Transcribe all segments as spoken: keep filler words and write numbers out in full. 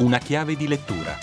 Una chiave di lettura.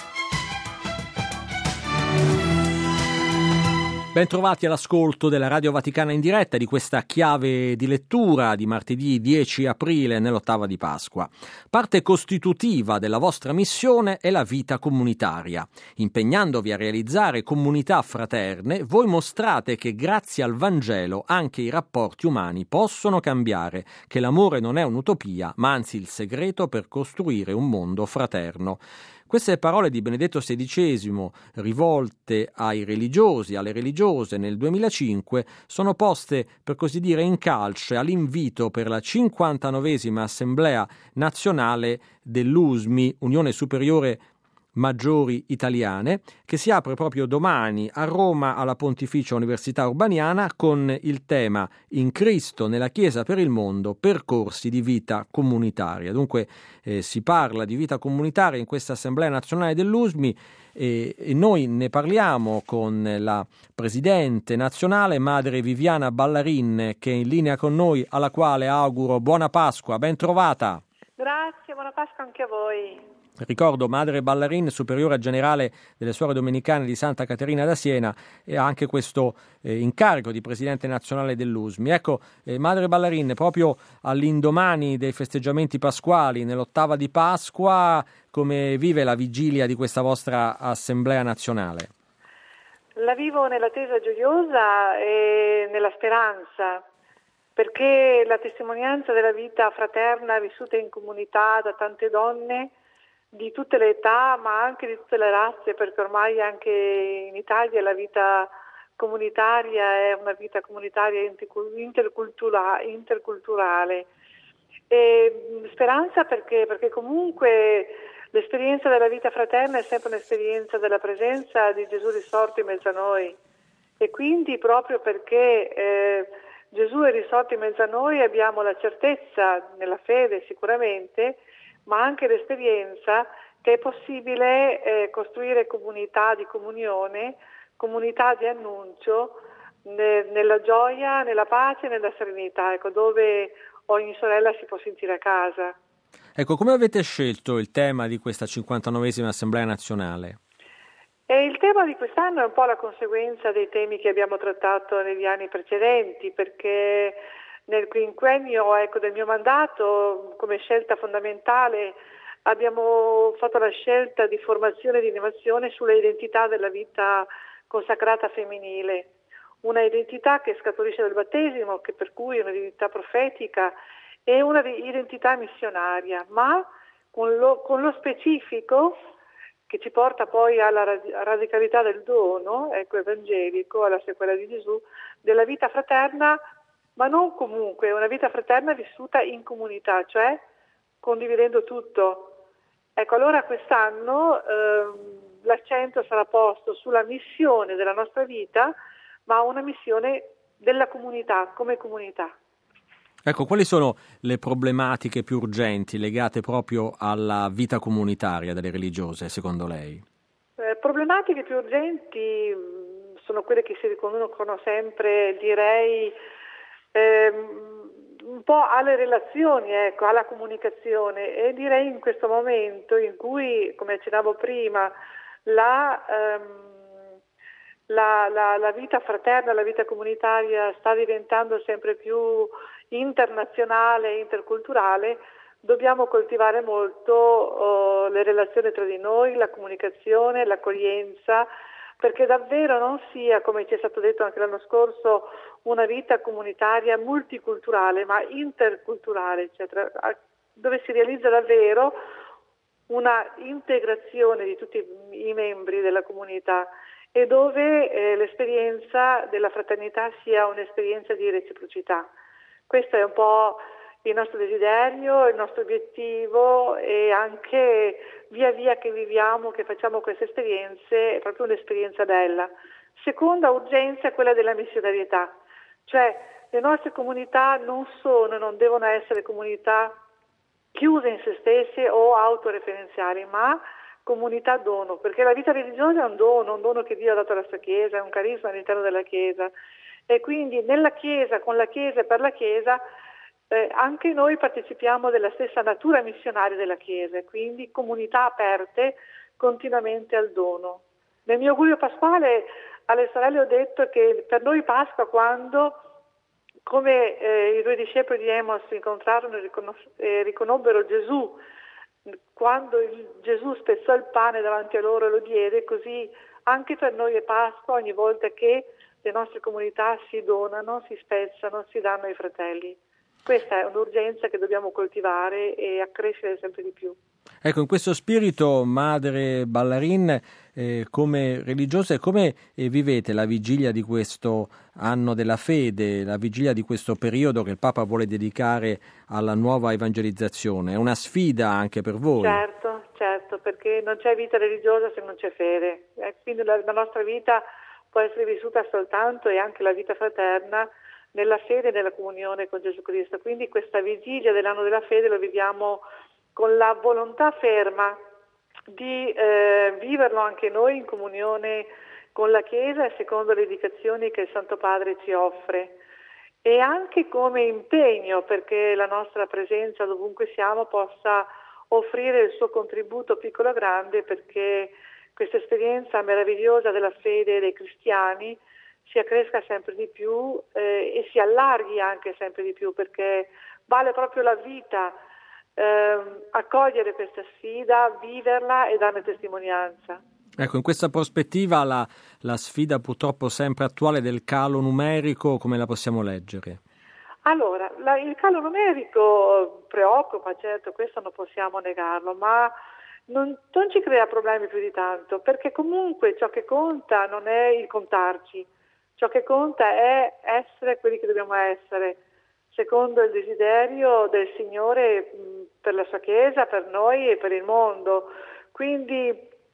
Bentrovati all'ascolto della Radio Vaticana in diretta di questa chiave di lettura di martedì dieci aprile nell'ottava di Pasqua. Parte costitutiva della vostra missione è la vita comunitaria. Impegnandovi a realizzare comunità fraterne, voi mostrate che grazie al Vangelo anche i rapporti umani possono cambiare, che l'amore non è un'utopia, ma anzi il segreto per costruire un mondo fraterno. Queste parole di Benedetto sedicesimo, rivolte ai religiosi, alle religiose nel duemilacinque, sono poste, per così dire, in calce all'invito per la cinquantanovesima Assemblea Nazionale dell'U S M I, Unione Superiore Maggiori Italiane, che si apre proprio domani a Roma alla Pontificia Università Urbaniana con il tema In Cristo, nella Chiesa per il mondo, percorsi di vita comunitaria. Dunque eh, si parla di vita comunitaria in questa Assemblea Nazionale dell'U S M I e, e noi ne parliamo con la Presidente nazionale, Madre Viviana Ballarin, che è in linea con noi, alla quale auguro buona Pasqua, ben trovata. Grazie, buona Pasqua anche a voi. Ricordo Madre Ballarin, superiore generale delle Suore Domenicane di Santa Caterina da Siena, e ha anche questo eh, incarico di Presidente nazionale dell'U S M I. Ecco, eh, Madre Ballarin, proprio all'indomani dei festeggiamenti pasquali, nell'ottava di Pasqua, come vive la vigilia di questa vostra Assemblea nazionale? La vivo nell'attesa gioiosa e nella speranza, perché la testimonianza della vita fraterna vissuta in comunità da tante donne di tutte le età, ma anche di tutte le razze, perché ormai anche in Italia la vita comunitaria è una vita comunitaria intercultura- interculturale. E speranza perché, perché comunque l'esperienza della vita fraterna è sempre un'esperienza della presenza di Gesù risorto in mezzo a noi, e quindi proprio perché eh, Gesù è risorto in mezzo a noi abbiamo la certezza nella fede sicuramente, ma anche l'esperienza che è possibile eh, costruire comunità di comunione, comunità di annuncio, ne, nella gioia, nella pace e nella serenità, ecco, dove ogni sorella si può sentire a casa. Ecco, come avete scelto il tema di questa cinquantanovesima Assemblea Nazionale? E il tema di quest'anno è un po' la conseguenza dei temi che abbiamo trattato negli anni precedenti, perché nel quinquennio ecco, del mio mandato, come scelta fondamentale, abbiamo fatto la scelta di formazione e di innovazione sulla identità della vita consacrata femminile. Una identità che scaturisce dal battesimo, che per cui è un'identità profetica e una identità missionaria, ma con lo, con lo specifico che ci porta poi alla radicalità del dono, ecco, evangelico, alla sequela di Gesù, della vita fraterna, ma non comunque, una vita fraterna vissuta in comunità, cioè condividendo tutto. Ecco, allora quest'anno eh, l'accento sarà posto sulla missione della nostra vita, ma una missione della comunità, come comunità. Ecco, quali sono le problematiche più urgenti legate proprio alla vita comunitaria delle religiose, secondo lei? Eh, problematiche più urgenti sono quelle che si riconoscono sempre, direi, un po' alle relazioni, ecco, alla comunicazione, e direi in questo momento in cui, come accennavo prima, la, um, la, la, la vita fraterna, la vita comunitaria sta diventando sempre più internazionale, interculturale, dobbiamo coltivare molto uh, le relazioni tra di noi, la comunicazione, l'accoglienza, perché davvero non sia, come ci è stato detto anche l'anno scorso, una vita comunitaria multiculturale, ma interculturale, eccetera, dove si realizza davvero una integrazione di tutti i membri della comunità e dove eh, l'esperienza della fraternità sia un'esperienza di reciprocità. Questo è un po' il nostro desiderio, il nostro obiettivo, e anche via via che viviamo, che facciamo queste esperienze, è proprio un'esperienza bella. Seconda urgenza è quella della missionarietà, cioè le nostre comunità non sono, non devono essere comunità chiuse in se stesse o autoreferenziali, ma comunità dono, perché la vita religiosa è un dono, un dono che Dio ha dato alla sua Chiesa, è un carisma all'interno della Chiesa, e quindi nella Chiesa, con la Chiesa e per la Chiesa, eh, anche noi partecipiamo della stessa natura missionaria della Chiesa, quindi comunità aperte continuamente al dono. Nel mio augurio pasquale alle sorelle ho detto che per noi Pasqua, quando, come eh, i due discepoli di Emos incontrarono e riconos- eh, riconobbero Gesù, quando il, Gesù spezzò il pane davanti a loro e lo diede, così anche per noi è Pasqua ogni volta che le nostre comunità si donano, si spezzano, si danno ai fratelli. Questa è un'urgenza che dobbiamo coltivare e accrescere sempre di più. Ecco, in questo spirito, Madre Ballarin, eh, come religiosa, come eh, vivete la vigilia di questo anno della fede, la vigilia di questo periodo che il Papa vuole dedicare alla nuova evangelizzazione? È una sfida anche per voi? Certo, certo, perché non c'è vita religiosa se non c'è fede. Eh, quindi la, la nostra vita può essere vissuta soltanto, e anche la vita fraterna, nella fede e nella comunione con Gesù Cristo. Quindi questa vigilia dell'anno della fede lo viviamo con la volontà ferma di eh, viverlo anche noi in comunione con la Chiesa e secondo le indicazioni che il Santo Padre ci offre, e anche come impegno perché la nostra presenza dovunque siamo possa offrire il suo contributo piccolo o grande, perché questa esperienza meravigliosa della fede dei cristiani si accresca sempre di più eh, e si allarghi anche sempre di più, perché vale proprio la vita eh, accogliere questa sfida, viverla e darne testimonianza. Ecco, in questa prospettiva la, la sfida purtroppo sempre attuale del calo numerico, come la possiamo leggere? Allora, la, il calo numerico preoccupa, certo, questo non possiamo negarlo, ma non, non ci crea problemi più di tanto, perché comunque ciò che conta non è il contarci, ciò che conta è essere quelli che dobbiamo essere, secondo il desiderio del Signore mh, per la sua Chiesa, per noi e per il mondo. Quindi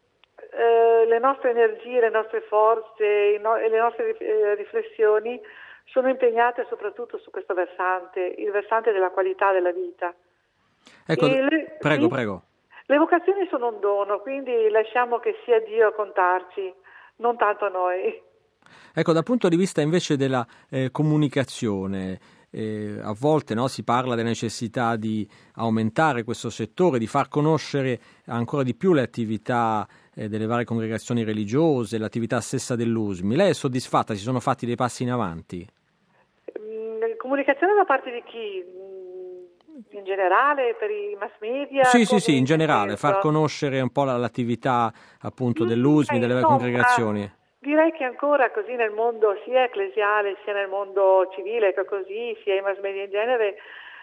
eh, le nostre energie, le nostre forze no, e le nostre eh, riflessioni sono impegnate soprattutto su questo versante, il versante della qualità della vita. Ecco, le, prego, sì, prego. Le vocazioni sono un dono, quindi lasciamo che sia Dio a contarci, non tanto noi. Ecco, dal punto di vista invece della eh, comunicazione, eh, a volte no, si parla della necessità di aumentare questo settore, di far conoscere ancora di più le attività eh, delle varie congregazioni religiose, l'attività stessa dell'U S M I. Lei è soddisfatta? Si sono fatti dei passi in avanti? Mm, comunicazione da parte di chi? In generale, per i mass media? Sì, sì, sì, in generale, penso? far conoscere un po' l'attività appunto Mm, dell'U S M I, delle varie no, congregazioni. Direi che ancora così nel mondo sia ecclesiale sia nel mondo civile che così, sia i mass media in genere,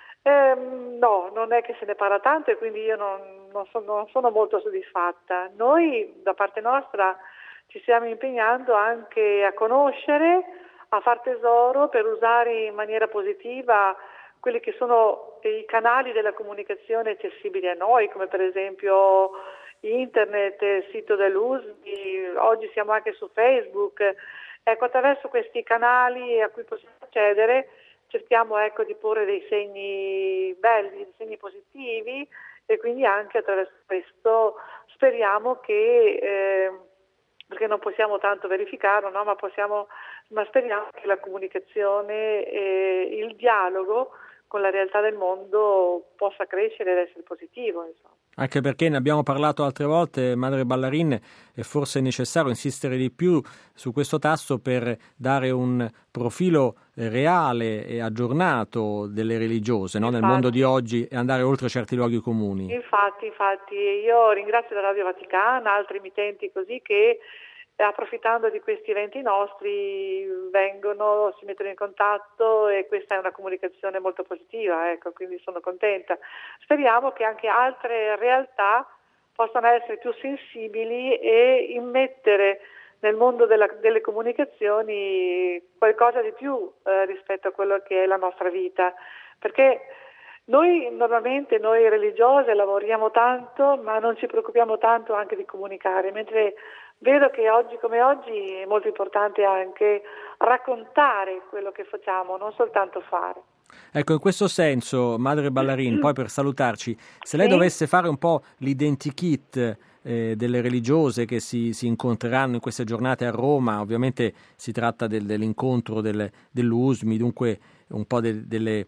ehm, no, non è che se ne parla tanto e quindi io non, non, sono, non sono molto soddisfatta. Noi da parte nostra ci stiamo impegnando anche a conoscere, a far tesoro per usare in maniera positiva quelli che sono i canali della comunicazione accessibili a noi, come per esempio Internet, il sito dell'U S M I, oggi siamo anche su Facebook. Ecco, attraverso questi canali a cui possiamo accedere cerchiamo ecco, di porre dei segni belli, dei segni positivi, e quindi anche attraverso questo speriamo che, eh, perché non possiamo tanto verificarlo, no? ma, possiamo, ma speriamo che la comunicazione e il dialogo con la realtà del mondo possa crescere ed essere positivo, insomma. Anche perché ne abbiamo parlato altre volte, Madre Ballarin, è forse necessario insistere di più su questo tasto per dare un profilo reale e aggiornato delle religiose, no? Nel mondo di oggi, e andare oltre certi luoghi comuni. Infatti, infatti, io ringrazio la Radio Vaticana, altri emittenti così che approfittando di questi eventi nostri vengono, si mettono in contatto, e questa è una comunicazione molto positiva, ecco, quindi sono contenta. Speriamo che anche altre realtà possano essere più sensibili e immettere nel mondo della, delle comunicazioni qualcosa di più eh, rispetto a quello che è la nostra vita, perché noi normalmente, noi religiose, lavoriamo tanto ma non ci preoccupiamo tanto anche di comunicare, mentre vedo che oggi come oggi è molto importante anche raccontare quello che facciamo, non soltanto fare. Ecco, in questo senso, Madre Ballarin, poi per salutarci, se lei sì? dovesse fare un po' l'identikit eh, delle religiose che si, si incontreranno in queste giornate a Roma, ovviamente si tratta del, dell'incontro del, dell'U S M I, dunque un po' de, delle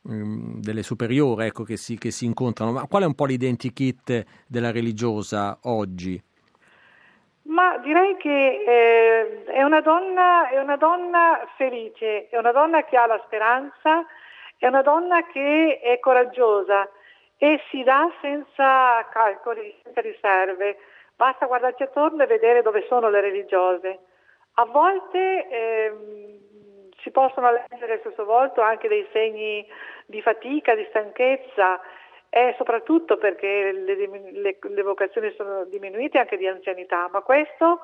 mh, delle superiori, ecco, che si, che si incontrano. Ma qual è un po' l'identikit della religiosa oggi? Ma direi che eh, è una donna, è una donna felice, è una donna che ha la speranza, è una donna che è coraggiosa e si dà senza calcoli, senza riserve. Basta guardarci attorno e vedere dove sono le religiose. A volte ehm, si possono leggere sul suo volto anche dei segni di fatica, di stanchezza, e soprattutto perché le, le, le vocazioni sono diminuite anche di anzianità, ma questo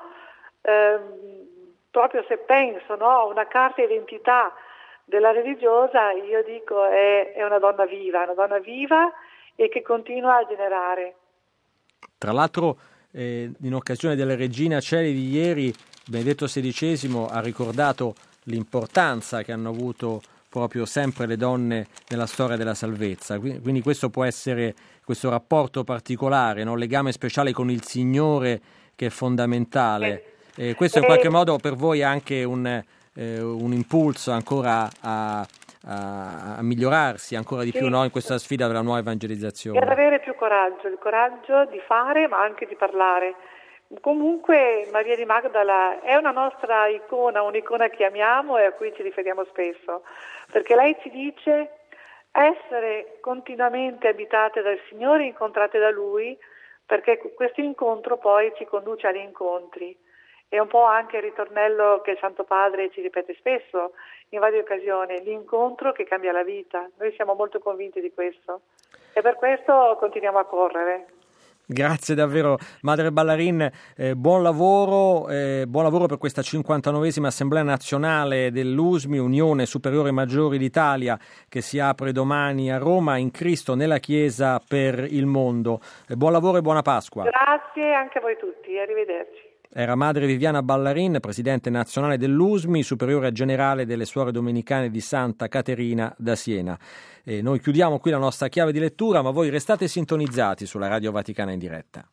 ehm, proprio se penso, no, a una carta identità della religiosa, io dico è, è una donna viva, una donna viva e che continua a generare. Tra l'altro eh, in occasione della Regina Coeli di ieri Benedetto sedicesimo ha ricordato l'importanza che hanno avuto proprio sempre le donne nella storia della salvezza, quindi questo può essere questo rapporto particolare, no? Legame speciale con il Signore che è fondamentale. Eh, questo in qualche modo per voi è anche un, eh, un impulso ancora a, a, a migliorarsi ancora di sì, più, no? In questa sfida della nuova evangelizzazione. E ad avere più coraggio, il coraggio di fare ma anche di parlare. Comunque Maria di Magdala è una nostra icona, un'icona che amiamo e a cui ci riferiamo spesso, perché lei ci dice essere continuamente abitate dal Signore, incontrate da Lui, perché questo incontro poi ci conduce agli incontri. È un po' anche il ritornello che il Santo Padre ci ripete spesso in varie occasioni, l'incontro che cambia la vita. Noi siamo molto convinti di questo e per questo continuiamo a correre. Grazie davvero Madre Ballarin, eh, buon lavoro, eh, buon lavoro per questa cinquantanovesima Assemblea Nazionale dell'U S M I, Unione Superiore Maggiori d'Italia, che si apre domani a Roma, in Cristo nella Chiesa per il mondo. Eh, buon lavoro e buona Pasqua. Grazie anche a voi tutti, arrivederci. Era Madre Viviana Ballarin, Presidente nazionale dell'U S M I, Superiore Generale delle Suore Domenicane di Santa Caterina da Siena. E noi chiudiamo qui la nostra chiave di lettura, ma voi restate sintonizzati sulla Radio Vaticana in diretta.